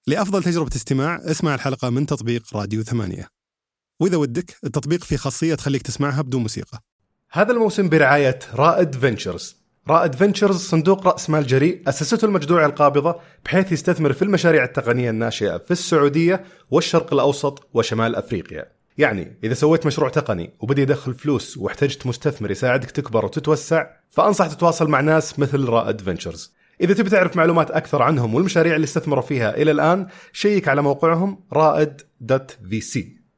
لأفضل تجربة استماع اسمع الحلقة من تطبيق راديو 8. وإذا ودك التطبيق فيه خاصية تخليك تسمعها بدون موسيقى. هذا الموسم برعاية رائد فينتشرز. رائد فينتشرز صندوق رأس مال جريء أسسته المجدوعة القابضة بحيث يستثمر في المشاريع التقنية الناشئة في السعودية والشرق الأوسط وشمال أفريقيا. يعني إذا سويت مشروع تقني وبدي يدخل فلوس واحتجت مستثمر يساعدك تكبر وتتوسع، فأنصح تتواصل مع ناس مثل رائد فينتشرز. إذا تبي تعرف معلومات أكثر عنهم والمشاريع اللي استثمروا فيها إلى الآن، شيك على موقعهم raed.vc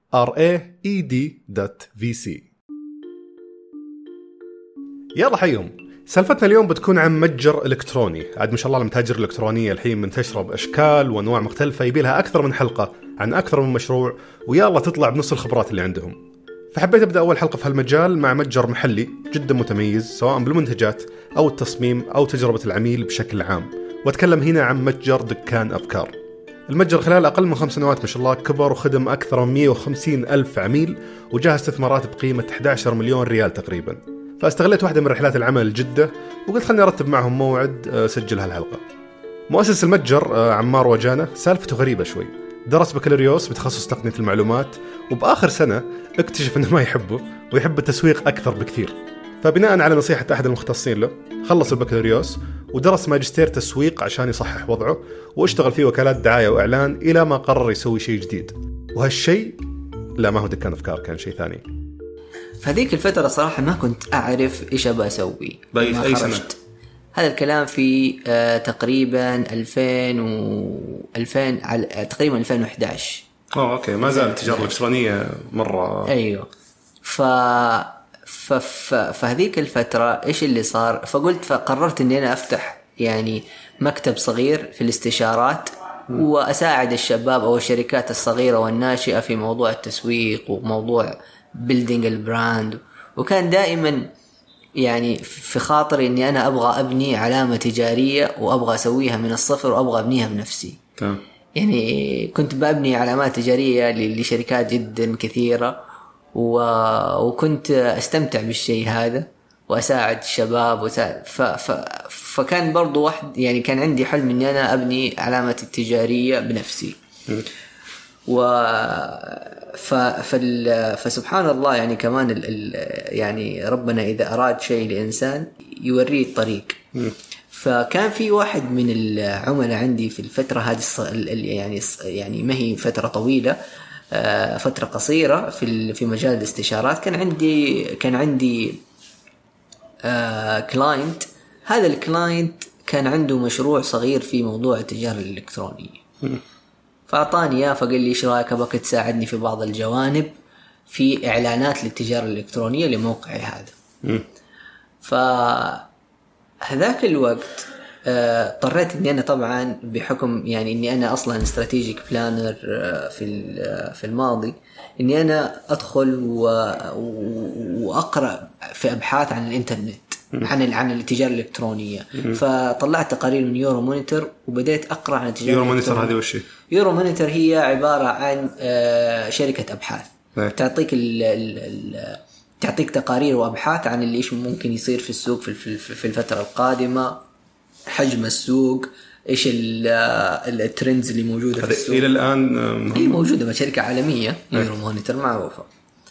raed.vc. يلا حيهم. سالفتنا اليوم بتكون عن متجر إلكتروني. عاد ما شاء الله المتاجر الإلكترونية الحين منتشرة بأشكال وأنواع مختلفة، يبي لها أكثر من حلقة عن أكثر من مشروع، ويلا تطلع بنص الخبرات اللي عندهم. فحبيت أبدأ أول حلقة في هالمجال مع متجر محلي جدا متميز سواء بالمنتجات أو التصميم أو تجربة العميل بشكل عام، وأتكلم هنا عن متجر دكان أفكار. المتجر خلال أقل من 5 سنوات ما شاء الله كبر وخدم أكثر من 150 ألف عميل وجاه استثمارات بقيمة 11 مليون ريال تقريبا. فاستغلت واحدة من رحلات العمل جدة وقلت خلني أرتب معهم موعد سجل هالحلقة. مؤسس المتجر عمار وجانة سالفته غريبة شوي. درس بكالوريوس بتخصص تقنية المعلومات، وبآخر سنة اكتشف أنه ما يحبه ويحب التسويق أكثر بكثير. فبناء على نصيحة أحد المختصين له خلص البكالوريوس ودرس ماجستير تسويق عشان يصحح وضعه، واشتغل في وكالات دعاية وإعلان إلى ما قرر يسوي شيء جديد. وهالشيء لا ما هو دكان أفكار، كان شيء ثاني. فهذيك الفترة صراحة ما كنت أعرف إيش أبغى أسوي. أي سنة؟ هذا الكلام في تقريبا 2000 على تقريبا 2011. أوكي، ما زال التجارة الإلكترونية مرة. أيوه. فهذيك الفترة إيش اللي صار؟ فقررت إني أنا أفتح يعني مكتب صغير في الاستشارات وأساعد الشباب أو الشركات الصغيرة والناشئة في موضوع التسويق وموضوع building البراند. وكان دائما يعني في خاطري إني أنا أبغى أبني علامة تجارية وأبغى أسويها من الصفر وأبغى أبنيها بنفسي. يعني كنت ببني علامات تجارية لشركات جدا كثيرة وكنت أستمتع بالشيء هذا وأساعد الشباب فكان برضو واحد يعني كان عندي حلم إني أنا أبني علامة التجارية بنفسي. فسبحان الله يعني كمان يعني ربنا إذا أراد شيء لإنسان يوريه الطريق. فكان في واحد من العملاء عندي في الفترة هذه يعني ما هي فترة طويلة، فترة قصيرة في مجال الاستشارات. كان عندي كلاينت. هذا الكلاينت كان عنده مشروع صغير في موضوع التجارة الإلكترونية، فأعطاني إياه فقال لي إيش رأيك أبغاك تساعدني في بعض الجوانب في إعلانات للتجارة الإلكترونية لموقعي هذا. فهذاك الوقت اضطريت إني أنا طبعا بحكم يعني إني أنا أصلا استراتيجيك بلانر في الماضي إني أنا أدخل وأقرأ في أبحاث عن الإنترنت عن التجارة الإلكترونية. فطلعت تقارير من يورو مونيتور وبدأت أقرأ عن التجارة يورو مونيتور. هذه وش هي؟ يورو مونيتور هي عبارة عن شركة أبحاث تعطيك تقارير وأبحاث عن اللي إيش ممكن يصير في السوق في الفترة القادمة، حجم السوق، إيش الترندز اللي موجودة في السوق. إلى الآن هي موجودة بشركة عالمية يورو مونيتور معروفة.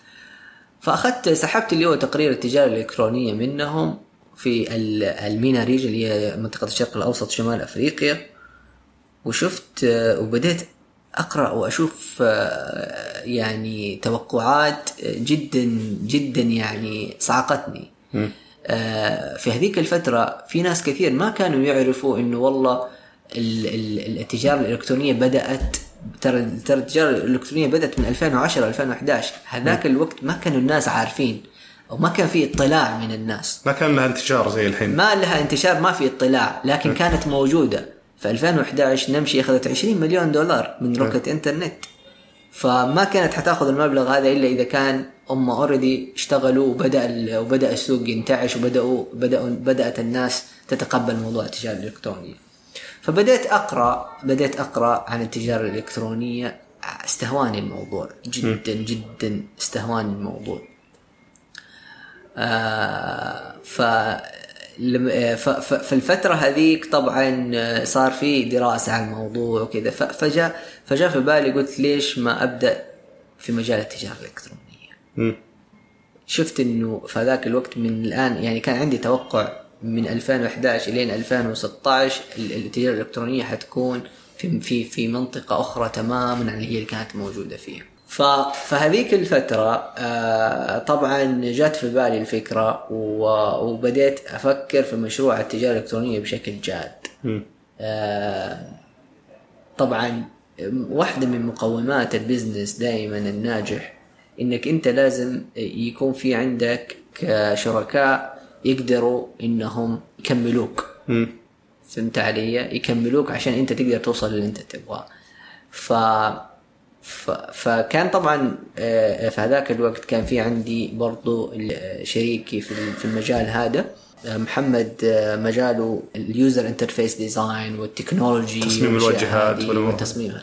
سحبت اللي هو تقرير التجارة الإلكترونية منهم في المينا ريجن اللي هي منطقة الشرق الأوسط شمال أفريقيا، وشفت وبدأت أقرأ وأشوف يعني توقعات جدا جدا يعني صعقتني. في هذيك الفترة في ناس كثير ما كانوا يعرفوا إنه والله التجارة الإلكترونية بدأت. ترى التجارة الإلكترونية بدأت من 2010-2011. هذاك الوقت ما كانوا الناس عارفين أو ما كان في اطلاع من الناس، ما كان لها انتشار زي الحين، ما لها انتشار، ما في اطلاع، لكن كانت موجودة. في 2011 نمشي أخذت 20 مليون دولار من روكت إنترنت. فما كانت حتاخذ المبلغ هذا إلا إذا كان أوريدي اشتغلوا وبدأ السوق ينتعش وبدأت الناس تتقبل موضوع التجارة الإلكترونية. فبدأت أقرأ عن التجارة الإلكترونية. استهواني الموضوع جدا جدا، استهواني الموضوع. في الفترة هذيك طبعا صار في دراسة على الموضوع وكذا، فجاء في بالي قلت ليش ما أبدأ في مجال التجارة الإلكترونية. شفت إنه في ذاك الوقت من الآن يعني كان عندي توقع من 2011 إلى 2016 التجارة الإلكترونية حتكون في منطقة أخرى تماما عن اللي كانت موجودة فيها. فهذيك الفترة طبعا جات في بالي الفكرة وبدأت أفكر في مشروع التجارة الإلكترونية بشكل جاد. طبعا واحدة من مقومات البزنس دائما الناجح إنك أنت لازم يكون في عندك شركاء يقدروا إنهم يكملوك. فهمت علي؟ يكملوك عشان أنت تقدر توصل للي أنت تبغاه. فكان طبعا في هذاك الوقت كان في عندي برضو شريكي في المجال هذا محمد، مجاله اليوزر انترفيس ديزاين والتكنولوجي تصميم الواجهات والتصميم.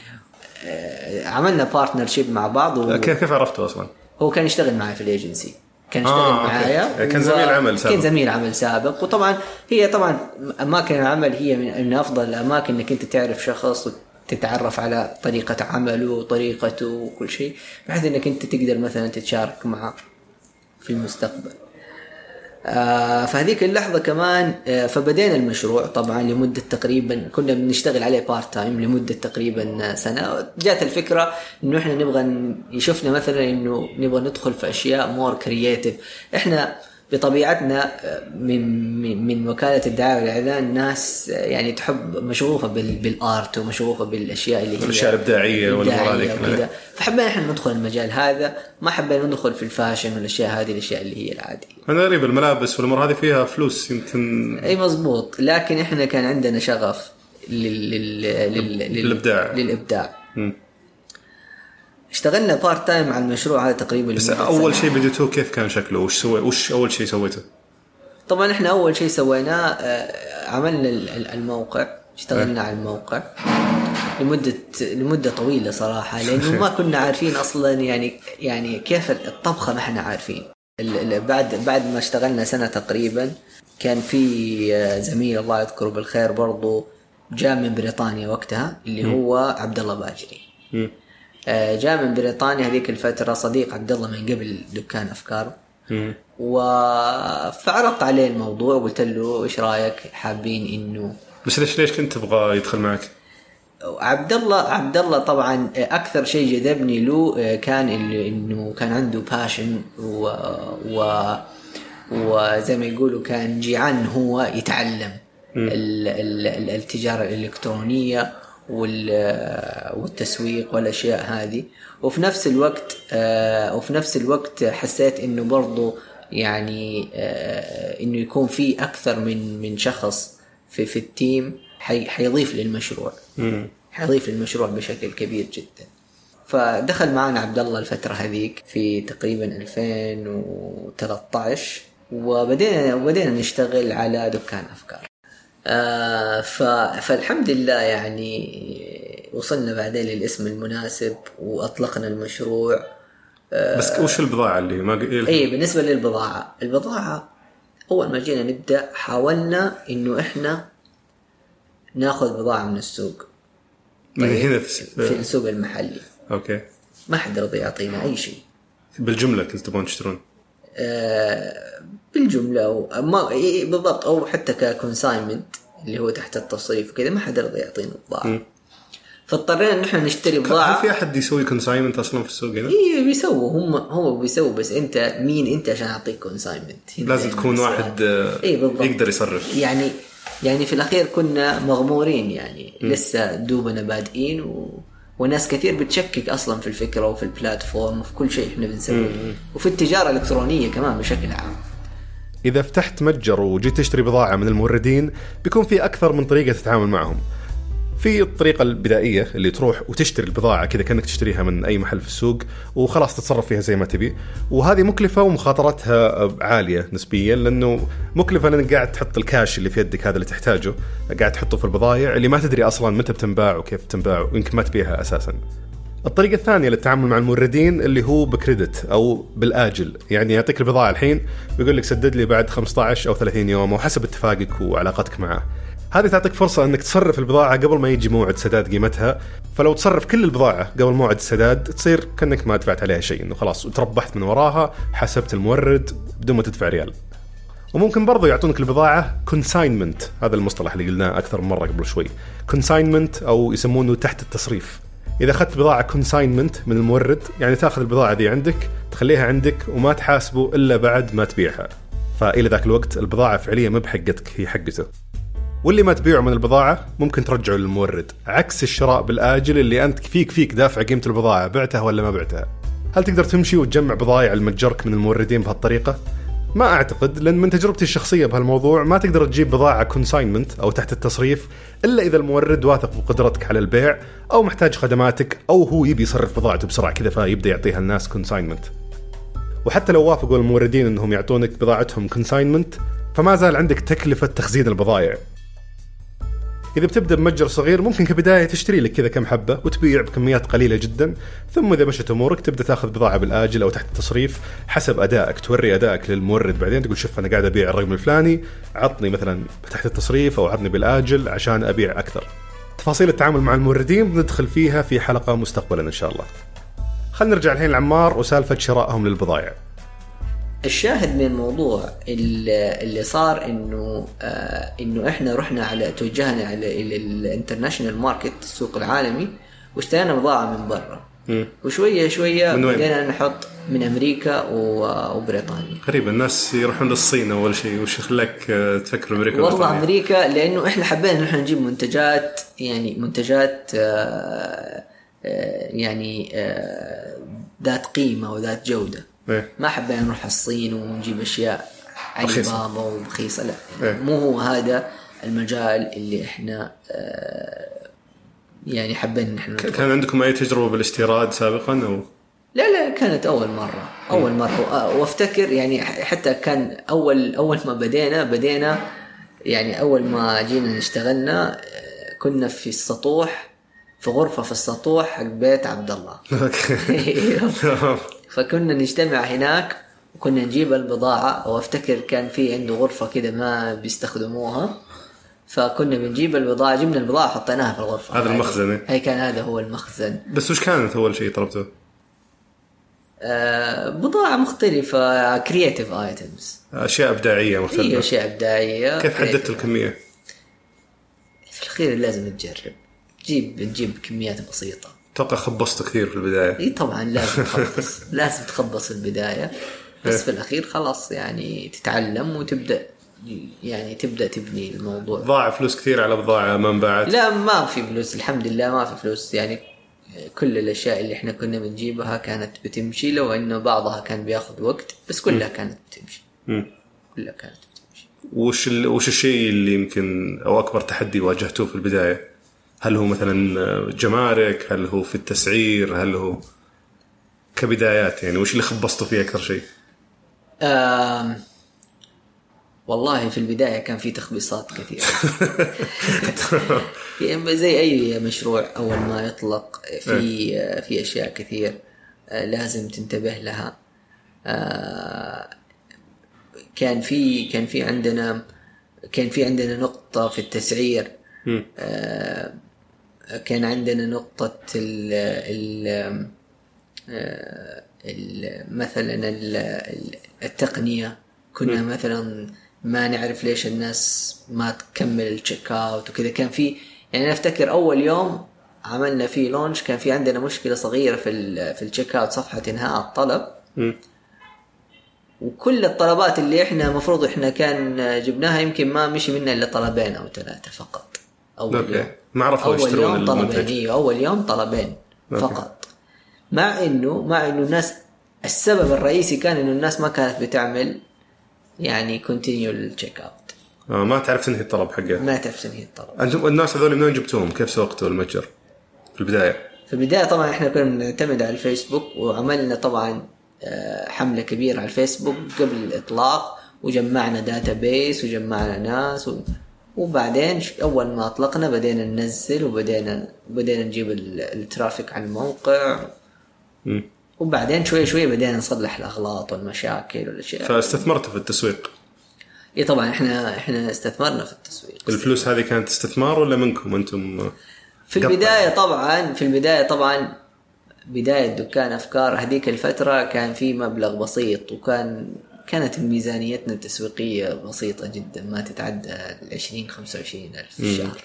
عملنا بارتنرشيب مع بعض. كيف عرفته أصلا؟ هو كان يشتغل معي في الإيجنسي، كان يشتغل معايا، كان زميل عمل سابق. كان زميل عمل سابق. وطبعا هي طبعا أماكن العمل هي من أفضل الأماكن إنك أنت تعرف شخص وتتعرف على طريقة عمله وطريقته وكل شيء، بحيث إنك أنت تقدر مثلا تتشارك معه في المستقبل. فهذيك اللحظة كمان فبدينا المشروع طبعا لمدة تقريبا كنا بنشتغل عليه بارت تايم لمدة تقريبا سنة. جات الفكرة إنه إحنا نبغى يشوفنا مثلا إنه نبغى ندخل في أشياء مور كرياتيف. إحنا بطبيعتنا من وكالة الدعاية والإعلان ناس يعني تحب مشغوفة بالآرت ومشغوفة بالأشياء اللي هي الأشياء الإبداعية والمرادة. فحبينا إحنا ندخل المجال هذا، ما حبينا ندخل في الفاشن والأشياء هذه، الأشياء اللي هي العادية. أنا غريب الملابس والأمور هذه فيها فلوس يمكن. أي مزبوط، لكن إحنا كان عندنا شغف للإبداع. اشتغلنا بارت تايم على المشروع هذا تقريبا. بس أول شيء بديتوه كيف كان شكله؟ وش أول شيء سويته؟ طبعا إحنا أول شيء سويناه عملنا الموقع، اشتغلنا على الموقع لمدة طويلة صراحة، لأنه ما كنا عارفين أصلا يعني كيف الطبخة ما احنا عارفين. بعد ما اشتغلنا سنة تقريبا كان في زميل الله يذكره بالخير برضو جاء من بريطانيا وقتها اللي هو عبد الله باجري. جاء من بريطانيا هذيك الفترة، صديق عبد الله من قبل دكان أفكار. فعرضت عليه الموضوع وقلت له إيش رأيك، حابين إنه. بس ليش كنت تبغى يدخل معك؟ عبد الله طبعا أكثر شيء جذبني له كان إنه كان عنده باشن وزي ما يقولوا كان جيعان هو يتعلم التجارة الإلكترونية والتسويق والأشياء هذه. وفي نفس الوقت حسيت إنه برضو يعني إنه يكون في أكثر من شخص في التيم حيضيف للمشروع، حيضيف للمشروع بشكل كبير جدا. فدخل معنا عبد الله الفترة هذيك في تقريبا 2013 وبدينا نشتغل على دكان أفكار. فالحمد لله يعني وصلنا بعدين للاسم المناسب وأطلقنا المشروع. بس وش البضاعة اللي ما بالنسبة البضاعة أول ما جينا نبدأ حاولنا إنه إحنا ناخذ بضاعة من السوق، من هنا في السوق المحلي. أوكي. ما حد رضي يعطينا أي شيء بالجملة. كنت تبون تشترون بالجملة أو ما بالضبط، أو حتى ككونسايمنت اللي هو تحت التصريف كذا، ما حد رضي يعطينا بضاعة. فاضطرينا إن إحنا نشتري بضاعة. هل في أحد يسوي كونسايمنت أصلاً في السوق هنا؟ بيسووا هم بيسووا، بس أنت مين أنت عشان أعطيك كونسايمنت؟ لازم تكون واحد يقدر يصرف. يعني في الأخير كنا مغمورين يعني لسه دوبنا بادئين وناس كثير بتشكك أصلاً في الفكرة وفي البلاتفورم وفي كل شيء إحنا بنسويه وفي التجارة الإلكترونية كمان بشكل عام. إذا فتحت متجر وجيت تشتري بضاعة من الموردين بيكون في أكثر من طريقة تتعامل معهم. في الطريقة البدائية اللي تروح وتشتري البضاعة كذا كأنك تشتريها من أي محل في السوق وخلاص تتصرف فيها زي ما تبي، وهذه مكلفة ومخاطرتها عالية نسبيا، لأنه مكلفة لأنك قاعد تحط الكاش اللي في يدك هذا اللي تحتاجه قاعد تحطه في البضائع اللي ما تدري أصلا متى بتنباع وكيف تنباع ويمكن ما تبيعها أساسا. الطريقة الثانية للتعامل مع الموردين اللي هو بكريدت أو بالآجل، يعني يعطيك البضاعة الحين بيقول لك سدد لي بعد 15 أو 30 يوم أو حسب اتفاقك وعلاقتك معه. هذه تعطيك فرصة أنك تصرف البضاعة قبل ما يجي موعد سداد قيمتها، فلو تصرف كل البضاعة قبل موعد السداد تصير كأنك ما دفعت عليها شيء، إنه خلاص وتربحت من وراها، حسبت المورد بدون ما تدفع ريال. وممكن برضو يعطونك البضاعة consignment، هذا المصطلح اللي قلناه أكثر من مرة قبل شوي، consignment أو يسمونه تحت التصريف. إذا أخذت بضاعة consignment من المورد يعني تأخذ البضاعة دي عندك تخليها عندك وما تحاسبه إلا بعد ما تبيعها، فإلى ذاك الوقت البضاعة فعليا ما بحقتك، هي حقته. واللي ما تبيعه من البضاعة ممكن ترجعه للمورد، عكس الشراء بالآجل اللي أنت فيك دافع قيمة البضاعة، بعتها ولا ما بعتها. هل تقدر تمشي وتجمع بضايع المتجرك من الموردين بهالطريقة؟ ما أعتقد، لأن من تجربتي الشخصية بهالموضوع ما تقدر تجيب بضاعة consignment أو تحت التصريف إلا إذا المورد واثق بقدرتك على البيع أو محتاج خدماتك أو هو يبي يصرف بضاعته بسرعة كذا فيبدأ يعطيها الناس consignment. وحتى لو وافقوا الموردين أنهم يعطونك بضاعتهم consignment فما زال عندك تكلفة تخزين البضائع. إذا بتبدأ بمتجر صغير ممكن كبداية تشتري لك كذا كم حبة وتبيع بكميات قليلة جدا، ثم إذا مشت أمورك تبدأ تأخذ بضاعة بالآجل أو تحت التصريف حسب أدائك، توري أدائك للمورد بعدين تقول شوف أنا قاعد أبيع الرقم الفلاني، عطني مثلا تحت التصريف أو عطني بالآجل عشان أبيع أكثر. تفاصيل التعامل مع الموردين بندخل فيها في حلقة مستقبلا إن شاء الله. خلينا نرجع الحين لعمار وسالفة شرائهم للبضائع. الشاهد من الموضوع اللي صار انه احنا رحنا على توجهنا على الانترناشنال ماركت، السوق العالمي، واشترينا بضاعة من برا، وشوية بدينا نحط من أمريكا وبريطانيا. غريبة الناس يروحون للصين أول شيء، وش خلاك تفكر أمريكا؟ والله أمريكا لأنه إحنا حبينا نحن نجيب منتجات، يعني منتجات يعني ذات قيمة وذات جودة. ما حبينا نروح الصين ونجيب أشياء علي بابا وبخيصة، لا. مو هو هذا المجال اللي إحنا يعني حبينا نحن. كان عندكم أي تجربة بالاستيراد سابقا أو؟ لا كانت أول مرة وافتكر يعني حتى كان أول ما بدينا يعني أول ما جينا نشتغلنا كنا في السطوح، في غرفة في السطوح حق بيت عبد الله. فكنا نجتمع هناك وكنا نجيب البضاعة، وافتكر كان في عنده غرفة كده ما بيستخدموها، فكنا بنجيب البضاعة، جبنا البضاعة حطيناها في الغرفة. هذا المخزن؟ هي كان هذا هو المخزن. بس وش كانت أول شيء طلبته؟ بضاعة مختلفة، creative items، أشياء إبداعية مختلفة. هي أشياء إبداعية. كيف حددت الكمية؟ في الأخير لازم تجرب، تجيب كميات بسيطة. توقع خبصت كثير في البداية؟ إيه طبعا لازم تخبص لازم تخبص البداية، بس في الأخير خلاص يعني تتعلم وتبدأ يعني تبدأ تبني الموضوع. ضاع فلوس كثير على بضاعة ما انباعت؟ لا ما في فلوس الحمد لله، ما في فلوس، يعني كل الأشياء اللي إحنا كنا بنجيبها كانت بتمشي، لو إنه بعضها كان بياخذ وقت، بس كلها كانت بتمشي. كلها كانت بتمشي. وش الشيء اللي يمكن أو أكبر تحدي واجهتوه في البداية؟ هل هو مثلا جمارك؟ هل هو في التسعير؟ هل هو كبدايات يعني وش اللي خبصتوا فيه أكثر شيء؟ والله في البداية كان في تخبيصات كثيرة. يعني زي أي مشروع أول ما يطلق في أشياء كثير لازم تنتبه لها. كان في عندنا نقطة في التسعير. كان عندنا نقطة مثلا التقنية، كنا مثلا ما نعرف ليش الناس ما تكمل التشيك اوت وكذا. كان في يعني أنا أفتكر أول يوم عملنا فيه لونش كان في عندنا مشكلة صغيرة في التشيك اوت، صفحة انهاء الطلب، وكل الطلبات اللي احنا مفروض احنا كان جبناها يمكن ما مشي منها إلا 2 أو 3 فقط. أول يوم ما عرفوا يشترون المنتج. أول يوم 2 فقط. مع إنه الناس، السبب الرئيسي كان إنه الناس ما كانت بتعمل يعني continue check out. ما تعرف تنهي الطلب حقه. ما تعرف تنهي الطلب. أنتم الناس هذول منين جبتوهم؟ كيف سوقتوا المتجر في البداية؟ في البداية طبعا إحنا كنا نعتمد على الفيسبوك، وعملنا طبعا حملة كبيرة على الفيسبوك قبل الإطلاق، وجمعنا داتابيس وجمعنا ناس وبعدين أول ما أطلقنا بدينا ننزل وبدينا نجيب الترافيك على الموقع. وبعدين شوي بدينا نصلح الأغلاط والمشاكل والأشياء. فاستثمرت في التسويق؟ إيه طبعا إحنا استثمرنا في التسويق. الفلوس هذه كانت استثمار ولا منكم أنتم؟ في البداية طبعا بداية دكان أفكار هذيك الفترة كان في مبلغ بسيط، كانت ميزانيتنا التسويقية بسيطة جدا، ما تتعدى 20-25 ألف في الشهر.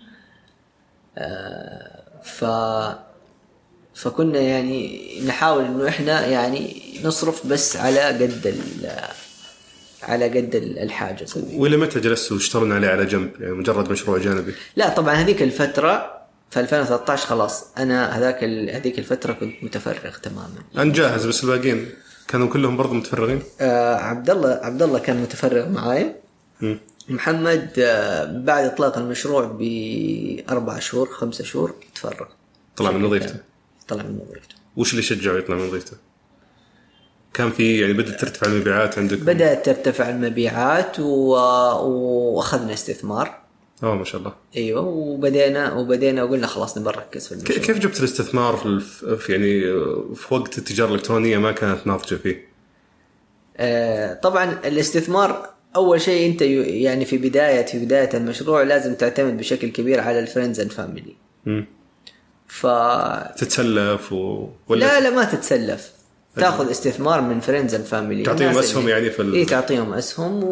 فكنا يعني نحاول إنه إحنا يعني نصرف بس على قد الحاجة. ولا متى جلستوا واشتغلون عليه على جنب، يعني مجرد مشروع جانبي؟ لا طبعا هذيك الفترة في 2013 خلاص أنا هذيك الفترة كنت متفرغ تماما. أنا جاهز، بس الباقين كانوا كلهم برضو متفرغين. عبد الله كان متفرغ معاي. محمد بعد إطلاق المشروع ب4 شهور 5 شهور تفرغ، طلع من وظيفته. وش اللي شجعه يطلع من وظيفته؟ كان في يعني بدأت ترتفع المبيعات عندك؟ بدأت ترتفع المبيعات وأخذنا استثمار. ما شاء الله. ايوه، وبدينا وقلنا خلاص نبغى نركز في المشروع. كيف جبت الاستثمار في وقت التجارة الإلكترونية ما كانت ناضجة فيه؟ طبعا الاستثمار أول شيء أنت يعني في بداية المشروع لازم تعتمد بشكل كبير على الفريندز اند فاميلي. تتسلف ولا لا ما تتسلف، تاخذ استثمار من فريندز اند فاميلي، تعطيهم أسهم يعني تعطيهم أسهم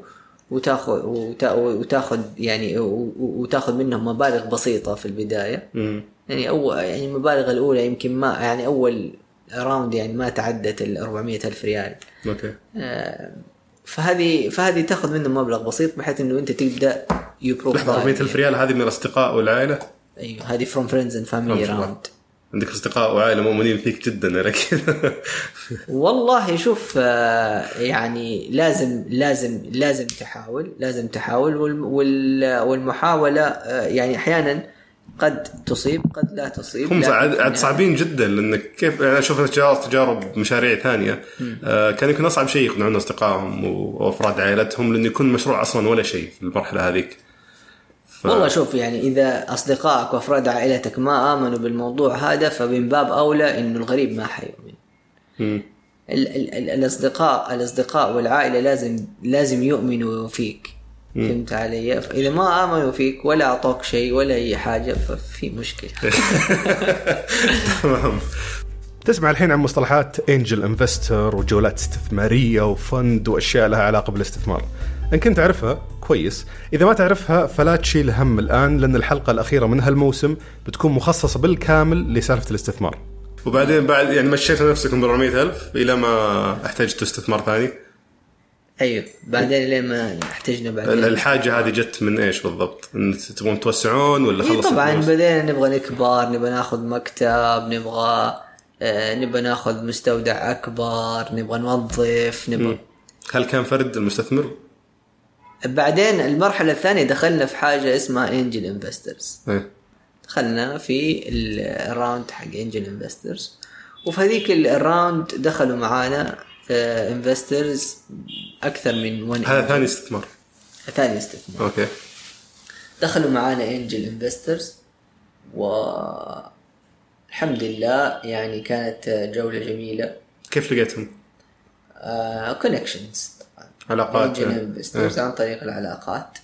وتاخذ يعني وتاخذ منهم مبالغ بسيطة في البداية. يعني يعني المبالغ الأولى يمكن ما يعني أول راوند يعني ما تعدت 400,000 ريال. أوكي. فهذه تاخذ منهم مبلغ بسيط بحيث إنه أنت تبدأ يبروف. 400,000 ريال هذه من الأصدقاء والعائلة؟ أيوة، هذه from friends and family round. عندك أصدقاء وعائلة مؤمنين فيك جدا لكن والله شوف، يعني لازم تحاول والمحاولة يعني أحيانا قد تصيب قد لا تصيب. هم عاد صعبين جدا، لأنك كيف أنا أشوف تجارب مشاريع ثانية كان يكون أصعب شيء يكون عندنا أصدقائهم وأفراد عائلتهم، لأنه يكون مشروع أصلا ولا شيء في المرحلة هذيك. والله شوف، يعني إذا أصدقائك وأفراد عائلتك ما آمنوا بالموضوع هذا فمن باب أولى إنه الغريب ما حيؤمن. الأصدقاء والعائلة لازم يؤمنوا فيك. فهمت علي؟ فإذا ما آمنوا فيك ولا أعطوك شيء ولا أي حاجة ففي مشكلة. تمام. تسمع الحين عن مصطلحات انجل انفستر وجولات استثمارية وفند وأشياء لها علاقة بالاستثمار. إن كنت تعرفها كويس، إذا ما تعرفها فلا تشيل هم الآن، لأن الحلقة الأخيرة من هالموسم بتكون مخصصة بالكامل لسالفة الاستثمار. وبعدين بعد يعني مشيت نفسكم ب 400,000 إلى ما احتجت استثمار ثاني. أيوة، بعدين لما احتجنا بعدين. الحاجة هذه جت من إيش بالضبط؟ إن تبغون توسعون ولا خلص؟ طبعا بدينا نبغى نكبر، نبغى ناخذ مكتب، نبغى ناخذ مستودع أكبر، نبغى نوظف. هل كان فرد المستثمر؟ بعدين المرحلة الثانية دخلنا في حاجة اسمها انجل انفسترز. دخلنا في الراوند حق انجل انفسترز، وفي هذيك الراوند دخلوا معانا انفسترز أكثر من 1. هذا ثاني استثمار. أوكي. دخلوا معانا انجل انفسترز والحمد لله يعني كانت جولة جميلة. كيف لقيتهم؟ كونكشنز، علاقات. عن طريق العلاقات.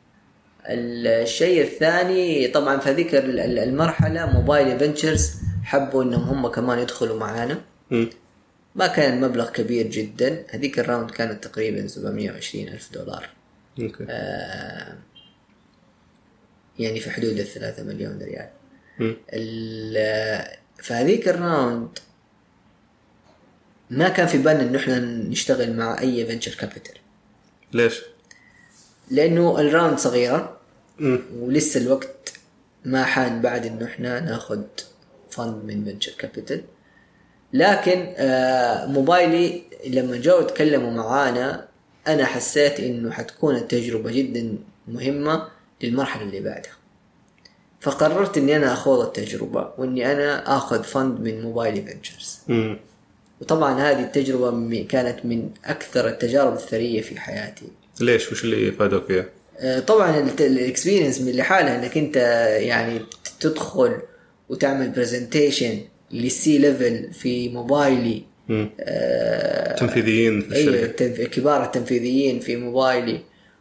الشيء الثاني طبعا في هذيك المرحلة موبايل فينتشرز حبوا انهم هم كمان يدخلوا معانا. ما كان المبلغ كبير جدا، هذيك الراوند كانت تقريبا $720,000. أوكي. يعني في حدود 3 مليون ريال. فهذيك الراوند ما كان في بالنا انه احنا نشتغل مع اي فينتشر كابيتال. ليش؟ لانه الراوند صغيرة ولسه الوقت ما حان بعد انه احنا ناخد فند من فينتشر كابيتال. لكن موبايلي لما جاءوا تكلموا معانا انا حسيت انه حتكون التجربة جدا مهمة للمرحلة اللي بعدها، فقررت اني انا اخوض التجربة واني انا اخذ فند من موبايل فينتشرز. وطبعا هذه التجربة كانت من اكثر التجارب الثرية في حياتي. ليش؟ وش اللي فادوك فيها؟ طبعا الاكسبيرينس من لحالها انك انت يعني تدخل وتعمل برزنتيشن للسي ليفل في موبايلي، تنفيذيين في الشركة، كبار التنفيذيين في موبايلي،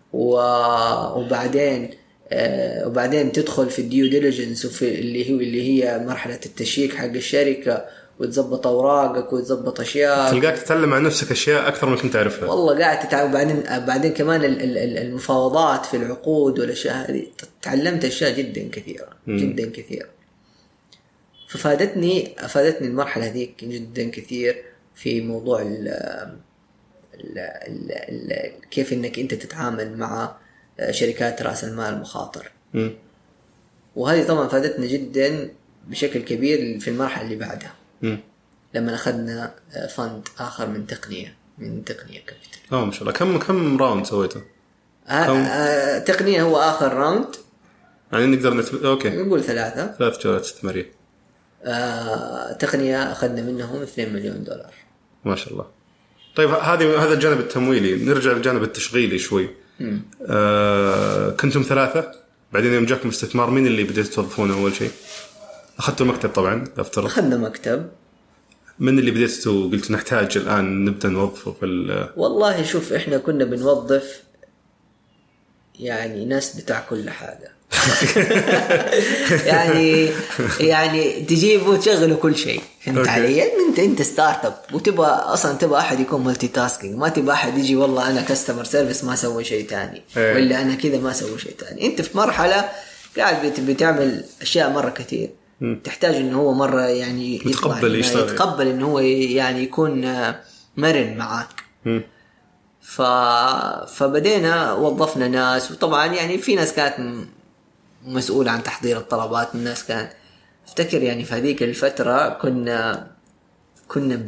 وبعدين تدخل في الديو ديليجنس وفي اللي هي مرحلة التشيك حق الشركة، وتزبط أوراقك وتزبط أشياء، تلقاك تتعلم عن نفسك أشياء أكثر من كنت تعرفها. والله قاعد تتعلم. بعدين كمان المفاوضات في العقود والأشياء هذه تعلمت أشياء جدا كثيرة جدا كثيرة. ففادتني المرحلة ذيك جدا كثير في موضوع كيف إنك أنت تتعامل مع شركات رأس المال المخاطر. وهذه طبعا فادتنا جدا بشكل كبير في المرحلة اللي بعدها، لما أخذنا فند آخر من تقنية كابيتال. ما شاء الله. كم راوند سويته؟ تقنية هو آخر راوند، يعني نقدر أوكي نقول 3 جولات استثمارية. تقنية أخذنا منهم $2 مليون. ما شاء الله. طيب هذا الجانب التمويلي. نرجع للجانب التشغيلي شوي. كنتم 3، بعدين يوم جاكم استثمار مين اللي بديتوا توظفونه أول شيء؟ أخذتوا مكتب طبعا أفترض. أخذنا مكتب. من اللي بديتوا قلت نحتاج الآن نبدأ نوظفه والله شوف إحنا كنا بنوظف يعني ناس بتاع كل حاجة. يعني تجيبه وتشغله كل شيء. فهمت علي؟ انت ستارت اب تبغى احد يكون مالتي تاسكينج، ما تبغى احد يجي والله انا كاستمر سيرفيس ما سوي شيء تاني، ولا انا كذا ما سوي شيء تاني. انت في مرحله قاعد بتعمل اشياء مره كثير، تحتاج انه هو مره يعني يتقبل انه هو يعني يكون مرن معاك. فبدينا وظفنا ناس، وطبعا يعني في ناس كانت مسؤول عن تحضير الطلبات، من الناس كان افتكر يعني في هذيك الفترة كنا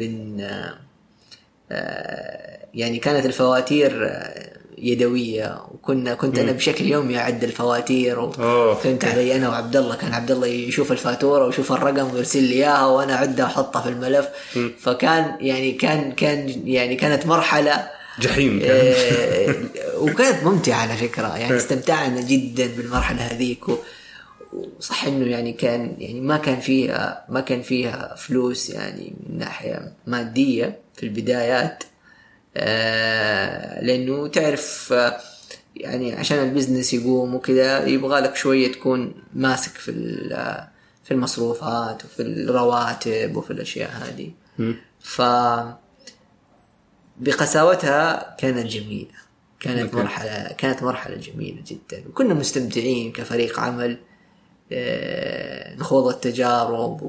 يعني كانت الفواتير يدوية، كنت أنا بشكل يومي أعد الفواتير فهمت علي؟ أنا وعبد الله، كان عبد الله يشوف الفاتورة ويشوف الرقم ويرسل لي إياها وأنا أعدها وأحطها في الملف. فكان يعني كانت مرحلة جحيم. وكانت ممتعة على فكرة، يعني استمتعنا جدا بالمرحلة هذيك. وصح انه يعني كان يعني ما كان فيها فلوس يعني من ناحية مادية في البدايات، لانه تعرف يعني عشان البزنس يقوم وكذا يبغى لك شوية تكون ماسك في المصروفات وفي الرواتب وفي الاشياء هذه. بقساوتها كانت جميلة، كانت مرحلة جميلة جدا، وكنا مستمتعين كفريق عمل نخوض التجارب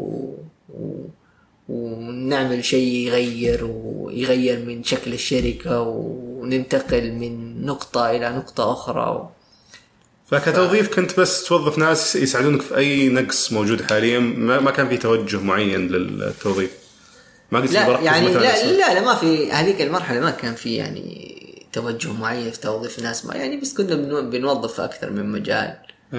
ونعمل شيء يغير من شكل الشركة، وننتقل من نقطة إلى نقطة أخرى. فكتوظيف كنت بس توظف ناس يساعدونك في أي نقص موجود حاليا، ما كان في توجه معين للتوظيف؟ ما قلت لا يعني لا ما في هذيك المرحلة ما كان في يعني توجه معين في توظيف ناس يعني بس كنا بنوظف في أكثر من مجال.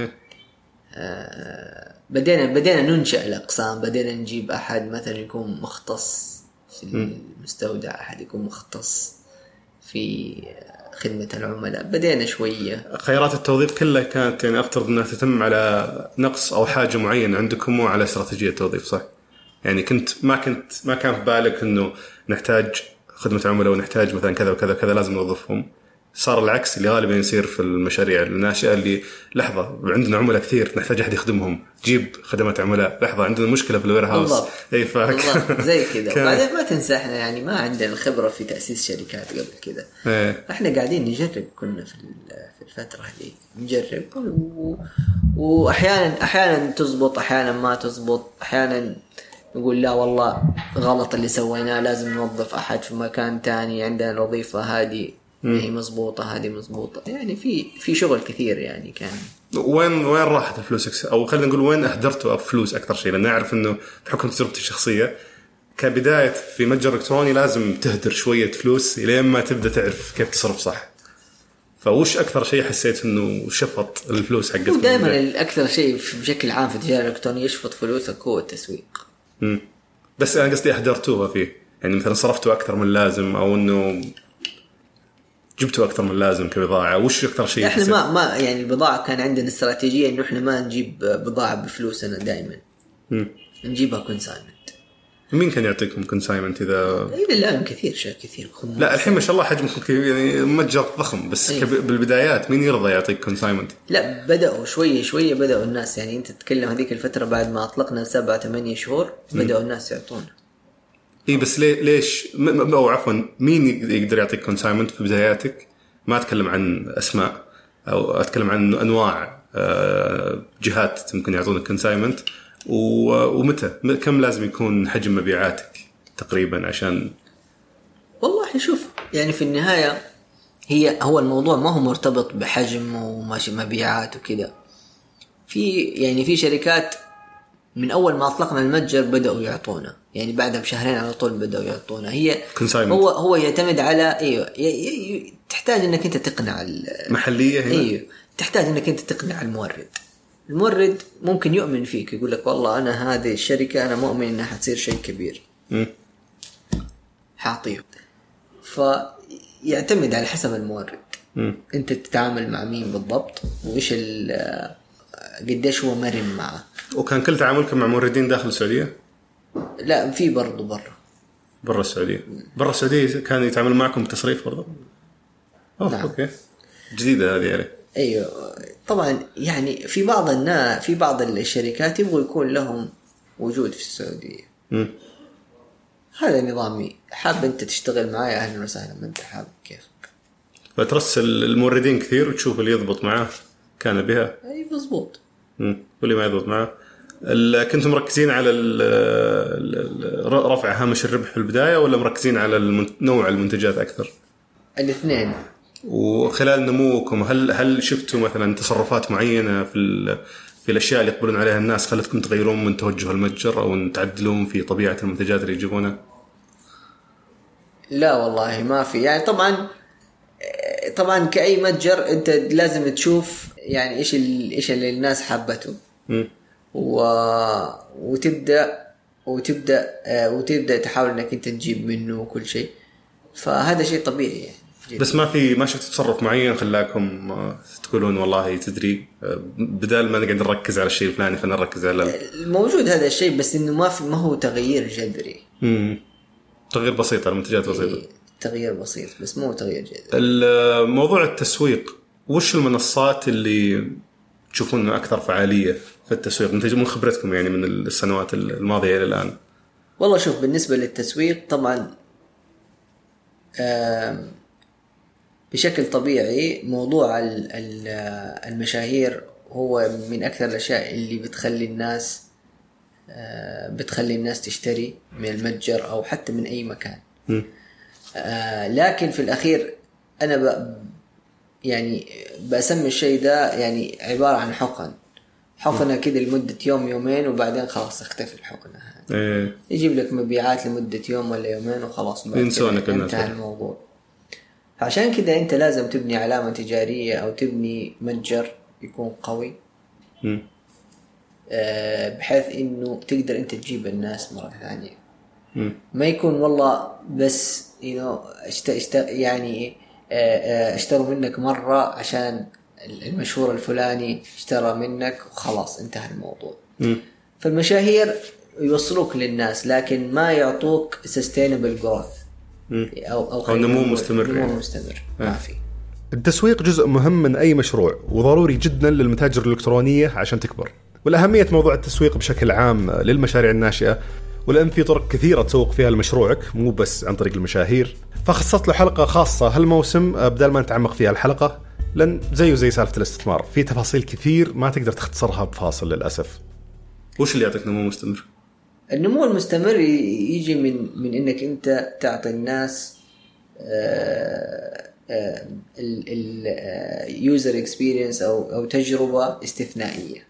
بدينا ننشأ الأقسام، بدينا نجيب أحد مثلا يكون مختص في المستودع، أحد يكون مختص في خدمة العملاء. بدينا شوية. خيارات التوظيف كلها كانت يعني أفترض أنها تتم على نقص أو حاجة معينة عندكم، مو على استراتيجية توظيف، صح؟ يعني ما كان في بالك إنه نحتاج خدمة عملاء ونحتاج مثلا كذا وكذا وكذا لازم نوظفهم. صار العكس اللي غالبا يصير في المشاريع الناشئة، اللي لحظة عندنا عملاء كثير نحتاج أحد يخدمهم، جيب خدمات عملاء، لحظة عندنا مشكلة في الوير هاوس. بالضبط زي كذا. وبعدين ما تنسى احنا يعني ما عندنا الخبرة في تأسيس شركات قبل كذا. احنا قاعدين نجرب، كنا في الفترة هذه نجرب، وأحيانا تزبط أحيانا ما تزبط، أحيانا نقول لا والله غلط اللي سويناه، لازم نوظف أحد في مكان تاني، عندنا الوظيفة هذه هي مزبوطة، هذه مزبوطة. يعني في شغل كثير يعني كان. وين راحت الفلوس، أو خلينا نقول وين أهدرتوا فلوس أكثر شيء؟ لأن أعرف إنه بحكم تجربتي الشخصية كبداية في متجر إلكتروني لازم تهدر شوية فلوس إلى ما تبدأ تعرف كيف تصرف صح. فوش أكثر شيء حسيت إنه شفط الفلوس حقتك؟ ودائما الأكثر شيء بشكل عام في التجارة الإلكترونية يشفط فلوسك هو التسويق. بس أنا قصدي أهدرتوها فيه، يعني مثلا صرفتوا أكثر من لازم، أو إنه جبتوا اكثر من لازم كبضاعه؟ وش اكثر شيء احنا ما يعني البضاعه كان عندنا استراتيجيه انه احنا ما نجيب بضاعه بفلوسنا دائما، نجيبها كونساينمنت. مين كان يعطيكم كونساينمنت اذا الى الان كثير لا الحين ما شاء الله حجمكم يعني متجر ضخم، بس بالبدايات مين يرضى يعطيك كونساينمنت؟ لا بدأوا شوية بدأوا الناس، يعني انت تتكلم هذيك الفترة بعد ما اطلقنا 7-8 شهور بدأوا الناس يعطونا. اي بس ليش او عفوا مين يقدر يعطيك كونساينمنت في بداياتك؟ ما اتكلم عن اسماء او اتكلم عن انواع جهات ممكن يعطونك كونساينمنت، ومتى كم لازم يكون حجم مبيعاتك تقريبا عشان؟ والله شوف يعني في النهاية هو الموضوع ما هو مرتبط بحجم وماشي مبيعات وكذا. في شركات من اول ما اطلقنا المتجر بدأوا يعطونا، يعني بعدها بشهرين على طول بدأوا يعطونا. هو يعتمد على تحتاج انك انت تقنع المحلية هنا. تحتاج انك انت تقنع المورد ممكن يؤمن فيك، يقول لك والله انا هذه الشركة انا مؤمن انها حتصير شيء كبير حاعطيه. فيعتمد على حسب المورد انت تتعامل مع مين بالضبط وايش قديش هو مرن معه. وكان كل تعاملكم مع موردين داخل السعودية؟ لا في برضو برا السعودية. برا السعودية كانوا يتعاملوا معكم بتصريف برضو؟ نعم. اوكي جديدة هذه يعني. ايوه طبعا، يعني في بعض الشركات يبغوا يكون لهم وجود في السعودية. هذا نظامي، حاب انت تشتغل معايا اهلا وسهلا، ما انت حاب كيفك. فترسل الموردين كثير وتشوف اللي يضبط معاه كان بها. اي مزبوط. واللي ما يضبط معاه. كنتم مركزين على رفع هامش الربح في البداية ولا مركزين على نوع المنتجات أكثر؟ الاثنين. وخلال نموكم هل شفتوا مثلا تصرفات معينة في الأشياء اللي يقبلون عليها الناس خلتكم تغيرون من توجه المتجر أو تعدلون في طبيعة المنتجات اللي يجيبونها؟ لا والله ما في، يعني طبعا كأي متجر أنت لازم تشوف يعني إيش اللي الناس حابته وتبدأ تحاول إنك أنت تجيب منه كل شيء، فهذا شيء طبيعي يعني. بس ما شفت تصرف معين خلاكم تقولون والله تدري بدال ما نقعد نركز على الشيء الفلاني خلينا نركز على الموجود هذا الشيء، بس إنه ما هو تغيير جذري. تغيير بسيط على منتجات بسيطة. تغيير بسيط بس مو تغيير جذري. الموضوع التسويق، وش المنصات اللي تشوفون انه اكثر فعالية في التسويق من خبرتكم يعني من السنوات الماضية الى الان؟ والله شوف بالنسبة للتسويق طبعا بشكل طبيعي موضوع المشاهير هو من أكثر الأشياء اللي بتخلي الناس تشتري من المتجر أو حتى من أي مكان. لكن في الأخير أنا يعني بسمي الشيء ده يعني عبارة عن حقنة كده لمدة يومين وبعدين خلاص اختفي الحقنة هذه. يجيب لك مبيعات لمدة يوم ولا يومين وخلاص انتهى الموضوع. عشان كده انت لازم تبني علامة تجارية او تبني متجر يكون قوي بحيث انه تقدر انت تجيب الناس مرة ثانية. ما يكون والله بس يعني اشتروا منك مرة عشان المشهور الفلاني اشترى منك وخلاص انتهى الموضوع. فالمشاهير يوصلوك للناس لكن ما يعطوك sustainable growth أو نمو مستمر. ما في. التسويق جزء مهم من أي مشروع وضروري جدا للمتاجر الإلكترونية عشان تكبر. والأهمية موضوع التسويق بشكل عام للمشاريع الناشئة، ولأن في طرق كثيرة تسوق فيها لمشروعك مو بس عن طريق المشاهير، فخصصت له حلقة خاصة هالموسم بدل ما نتعمق فيها الحلقة، لأن زي سالفة الاستثمار في تفاصيل كثير ما تقدر تختصرها بفاصل للأسف. وش اللي يعطيك نمو مستمر؟ النمو المستمر يجي من انك انت تعطي الناس اليوزر اكسبيرينس او تجربة استثنائية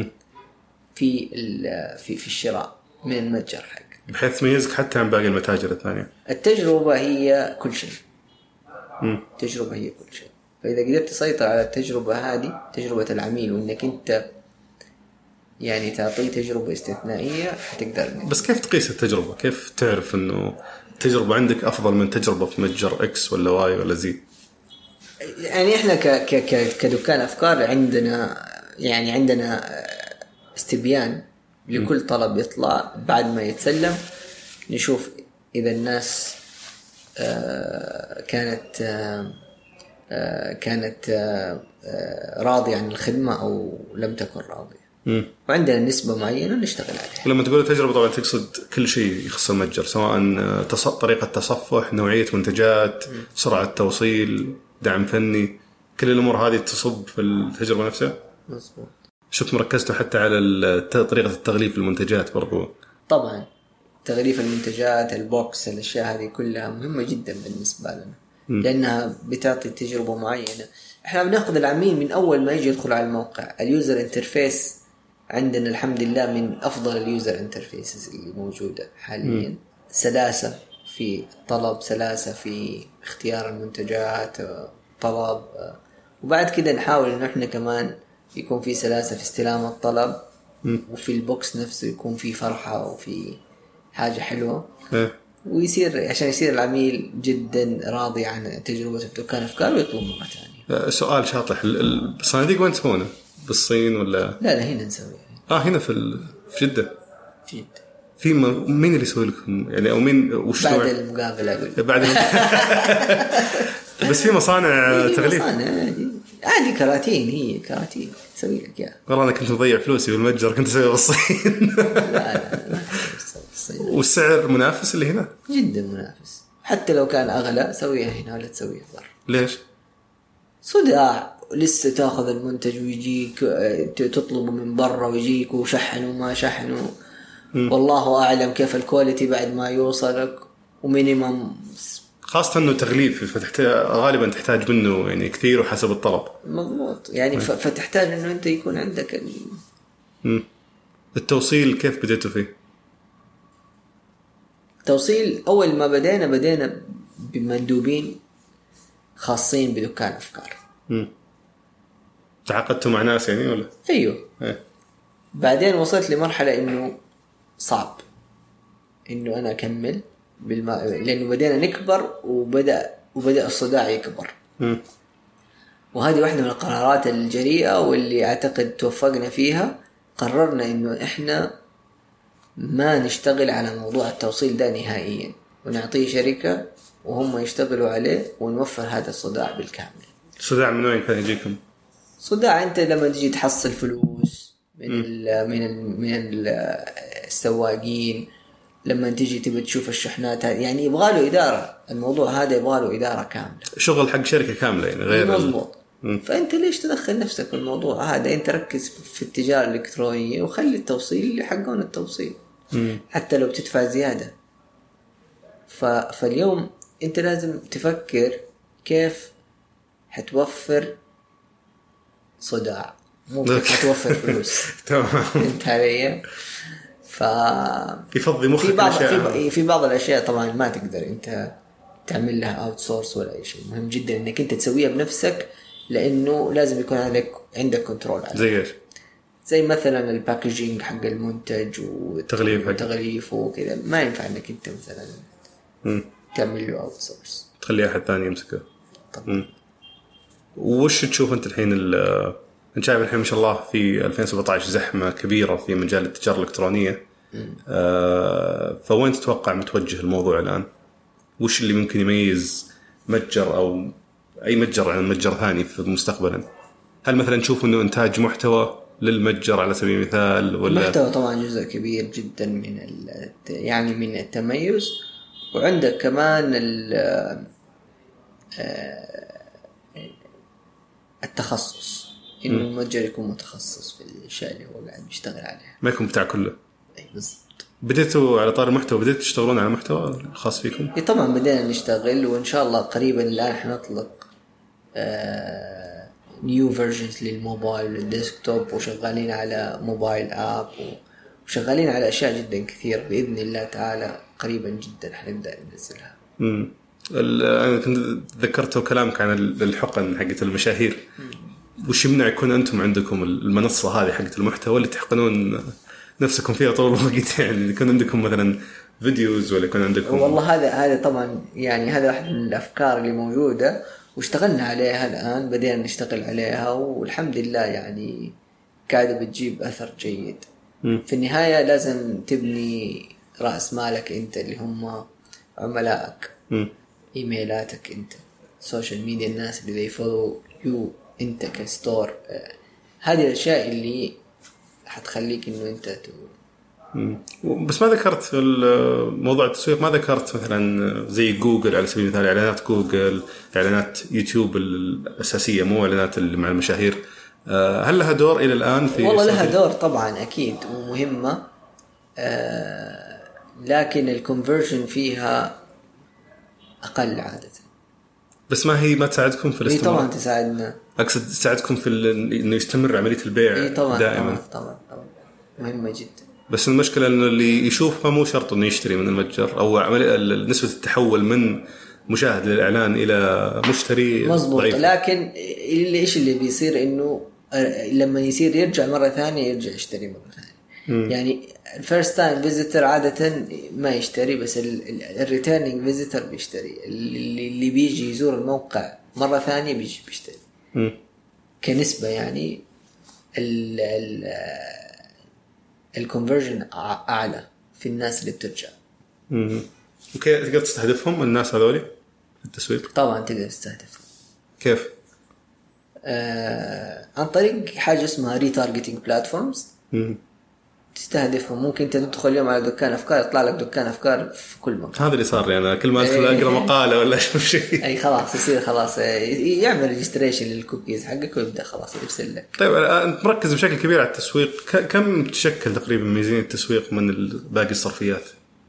في الشراء من المتجر حق، بحيث تميزك حتى عن باقي المتاجر الثانية. التجربة هي كل شيء. التجربة هي كل شيء. فإذا قدرت تسيطر على التجربة هذه، تجربة العميل، وإنك أنت يعني تعطيه تجربة استثنائية حتقدر. بس كيف تقيس التجربة؟ كيف تعرف إنه التجربة عندك أفضل من تجربة في متجر إكس ولا واي ولا زي؟ يعني احنا كدكان افكار عندنا استبيان لكل طلب يطلع. بعد ما يتسلم نشوف اذا الناس كانت راضية عن الخدمة او لم تكن راضية. وعندنا نسبة معينة نشتغل عليها. لما تقول تجربة طبعا تقصد كل شيء يخص المتجر، سواء طريقة تصفح، نوعية منتجات، سرعة توصيل، دعم فني، كل الأمور هذه تصب في التجربة نفسها. مظبوط. شفت مركزته حتى على طريقة التغليف المنتجات برضو. طبعا تغليف المنتجات، البوكس، الأشياء هذه كلها مهمة جدا بالنسبة لنا لأنها بتعطي تجربة معينة. احنا بناخذ العميل من أول ما يجي يدخل على الموقع. اليوزر انترفيس عندنا الحمد لله من أفضل اليوزر انترفيسز اللي موجودة حاليا. سلاسة في الطلب، سلاسة في اختيار المنتجات، طلب. وبعد كده نحاول إنه إحنا كمان يكون في سلاسة في استلام الطلب، وفي البوكس نفسه يكون في فرحة وفي حاجة حلوة، عشان يصير العميل جدا راضي عن تجربته في دكان أفكار ويطلب مرة ثانية. سؤال شاطح، الصناديق وين تسوونه؟ بالصين ولا؟ لا هنا نسويها. هنا في جدة. في جدة. في مين اللي يسوي لكم يعني، او مين وش بعد المقابلة أقول بعد بس في مصانع تغليف عادي كراتين، هي كراتين تسوي لك اياها. والله انا كنت مضيع فلوسي بالمتجر، كنت اسويها بالصين. لا والسعر منافس اللي هنا؟ جدا منافس، حتى لو كان اغلى سويها هنا ولا تسويها برا. ليش؟ صداع، لسه تاخذ المنتج ويجيك تطلبه من برا ويجيك وشحن وما شحن، والله اعلم كيف الكواليتي بعد ما يوصلك، ومينيمم خاصة انه تغليف غالبا تحتاج منه يعني كثير وحسب الطلب. مضبوط يعني فتحتاج انه انت يكون عندك التوصيل كيف بديتوا فيه؟ التوصيل اول ما بدينا بمندوبين خاصين بدكان افكار. تعاقدتوا مع ناس يعني ولا؟ ايوه. بعدين وصلت لمرحلة انه صعب انه انا اكمل لأنه بدينا نكبر وبدأ الصداع يكبر. وهذه واحدة من القرارات الجريئة واللي أعتقد توفقنا فيها. قررنا إنه إحنا ما نشتغل على موضوع التوصيل ده نهائيا، ونعطيه شركة وهم يشتغلوا عليه ونوفر هذا الصداع بالكامل. الصداع من وين كان يجيكم؟ صداع أنت لما تجي تحصل فلوس من السواقين، لما تيجي تبي تشوف الشحنات، يعني يبغى له إدارة. الموضوع هذا يبغى له إدارة كاملة، شغل حق شركة كاملة يعني غير مضبوط. فأنت ليش تدخل نفسك في الموضوع هذا؟ أنت ركز في التجارة الإلكترونية وخلي التوصيل اللي حقون التوصيل، حتى لو بتدفع زيادة. فاليوم أنت لازم تفكر كيف حتوفر صداع، مو كيف حتوفر فلوس. تمام. انت علي. يفضي مخك في بعض الاشياء طبعا ما تقدر انت تعمل لها اوت سورس ولا اي شيء. مهم جدا انك انت تسويها بنفسك، لانه لازم يكون عندك كنترول عليه. زي ايش؟ زي مثلا الباكجينج حق المنتج والتغليف وكذا، ما ينفع انك انت مثلا تعمل له اوت سورس، تخلي احد ثاني يمسكه. طبعا. وش تشوف انت الحين انت شايف الحين ما شاء الله في 2017 زحمة كبيرة في مجال التجارة الإلكترونية. فوين تتوقع متوجه الموضوع الآن؟ وش اللي ممكن يميز متجر أو أي متجر عن متجر ثاني في مستقبلا؟ هل مثلا نشوف إنه إنتاج محتوى للمتجر على سبيل المثال، ولا محتوى طبعا جزء كبير جدا من التميز. وعندك كمان التخصص، إنه المتجر يكون متخصص في الأشياء اللي هو قاعد يشتغل عليها، ما يكون بتاع كله. أي بالضبط. بديتوا على طار المحتوى، بديتوا تشتغلون على محتوى خاص فيكم؟ طبعا بدينا نشتغل، وإن شاء الله قريبا الآن حنطلق نيو فيرجنز للموبايل والديسكتوب، وشغالين على موبايل آب، وشغالين على أشياء جدا كثير بإذن الله تعالى. قريبا جدا حنبدأ ننزلها. أنا كنت ذكرته كلامك عن الحقن حقت المشاهير. وش يمنع يكون أنتم عندكم المنصة هذه حقت المحتوى اللي تحقنون نفسكم فيها طول الوقت؟ يعني يكون عندكم مثلا فيديوز، ولا يكون عندكم؟ والله هذا طبعا يعني هذا واحد من الأفكار اللي موجودة، واشتغلنا عليها الآن، بدينا نشتغل عليها والحمد لله يعني قاعدة بتجيب أثر جيد. في النهاية لازم تبني رأس مالك أنت اللي هم عملائك، إيميلاتك أنت، سوشيال ميديا، الناس اللي يفولو يو أنت كستور. هذه الأشياء اللي حتخليك إنه أنت بس ما ذكرت في موضوع التسويق، ما ذكرت مثلا زي جوجل على سبيل المثال، إعلانات جوجل، إعلانات يوتيوب الأساسية، مو إعلانات اللي مع المشاهير. هل لها دور إلى الآن في؟ والله لها دور طبعا أكيد ومهمة، لكن الكونفرجن فيها أقل عادة. بس ما تساعدكم في الاستمرار؟ طبعا تساعدنا، أقصد تساعدكم في إنه يستمر عملية البيع طبعاً دائما. طبعا مهمة جدا. بس المشكلة إنه اللي يشوفها مو شرط إنه يشتري من المتجر، أو نسبة التحول من مشاهد للإعلان إلى مشتري مظبوط. ضعيف. لكن إيش اللي بيصير إنه لما يصير يرجع مرة ثانية يرجع يشتري مرة ثانية. يعني الفيرست تايم فيزيتر عادة ما يشتري، بس الريتيرنينج فيزيتر بيشتري. اللي بيجي يزور الموقع مرة ثانية بيجي بيشتري كنسبة. يعني الكونفرجن أعلى في الناس اللي بترجع. وكيف تقدر تستهدفهم الناس هذولي في التسويق؟ طبعا تقدر تستهدفهم. كيف؟ عن طريق حاجة اسمها ريتارجتينج بلاتفورمز. تستهدفهم. ممكن تدخل اليوم على دكان أفكار يطلع لك دكان أفكار في كل مكان. هذا اللي صار لي أنا، كل ما أدخل أقرأ مقالة ولا أشوف شيء أي خلاص يصير خلاص يعمل ريجستريشن للكوكيز حقك ويبدأ خلاص يرسل لك. طيب أنت مركز بشكل كبير على التسويق، كم تشكل تقريبا ميزانية التسويق من باقي الصرفيات؟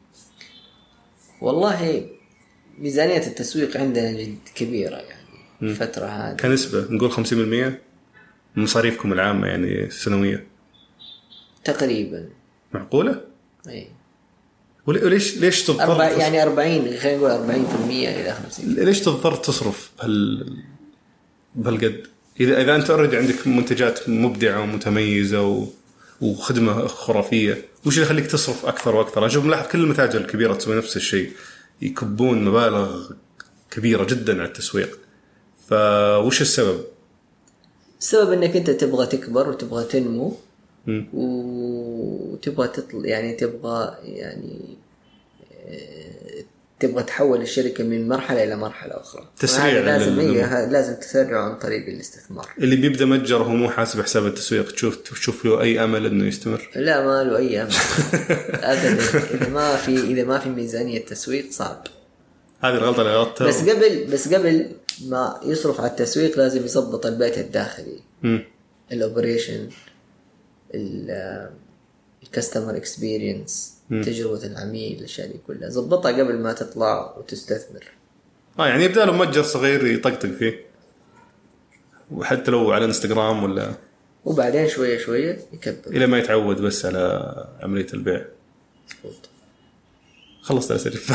والله ميزانية التسويق عندنا جد كبيرة يعني فترة هذه. كنسبة نقول 50% من مصاريفكم العامة يعني سنوية تقريبا. معقولة؟ أي. وليش تضطر يعني 40 خلينا نقول 40% إلى 50%. ليش تضطر تصرف بهالقد؟ إذا أنت أوريدي عندك منتجات مبدعة ومتميزة وخدمة خرافية، وش اللي يخليك تصرف أكثر وأكثر؟ أشوف ملاحظ كل المتاجر الكبيرة تسوي نفس الشيء، يكبون مبالغ كبيرة جدا على التسويق. فوش السبب؟ السبب إنك أنت تبغى تكبر وتبغى تنمو وتبغى تبغى تحول الشركة من مرحلة إلى مرحلة أخرى. تسريع لازم تسرع عن طريق الاستثمار. اللي بيبدأ متجر هو مو حاسب حساب التسويق، تشوف له أي أمل إنه يستمر؟ لا ما له أي أمل أبدا. إذا ما في ميزانية تسويق صعب. هذه الغلطة اللي غلطتها. بس قبل ما يصرف على التسويق لازم يضبط البيت الداخلي، الأوبريشن، الكاستمر اكسبيرينس، تجربة العميل، الأشياء دي كلها ضبطها قبل ما تطلع وتستثمر. يعني يبدأ له متجر صغير يطقطق فيه، وحتى لو على انستغرام ولا، وبعدين شوية شوية يكبر إلى ما يتعود بس على عملية البيع. خلصت على سريف.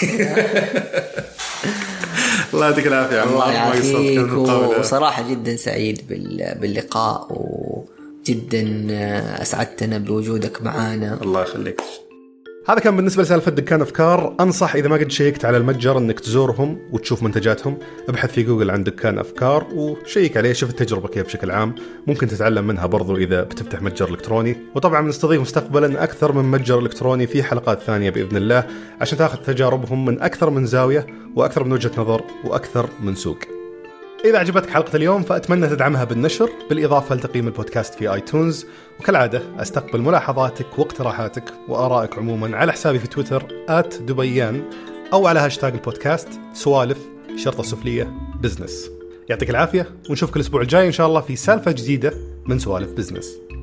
الله يعطيك العافية. الله يعافيك. وصراحة جدا سعيد باللقاء، وجدا أسعدتنا بوجودك معانا. الله يخليك. هذا كان بالنسبة لسالفة دكان أفكار. أنصح إذا ما قد شيكت على المتجر أنك تزورهم وتشوف منتجاتهم. ابحث في جوجل عن دكان أفكار وشيك عليه، شوف التجربة كيف بشكل عام، ممكن تتعلم منها برضو إذا بتفتح متجر إلكتروني. وطبعا بنستضيف مستقبلا أكثر من متجر إلكتروني في حلقات ثانية بإذن الله، عشان تاخذ تجاربهم من أكثر من زاوية وأكثر من وجهة نظر وأكثر من سوق. إذا عجبتك حلقة اليوم فأتمنى تدعمها بالنشر، بالإضافة لتقييم البودكاست في آيتونز. وكالعادة أستقبل ملاحظاتك واقتراحاتك وآرائك عموما على حسابي في تويتر @دبيان، أو على هاشتاج البودكاست سوالف شرطة سفلية بزنس. يعطيك العافية، ونشوفك الأسبوع الجاي إن شاء الله في سالفة جديدة من سوالف بزنس.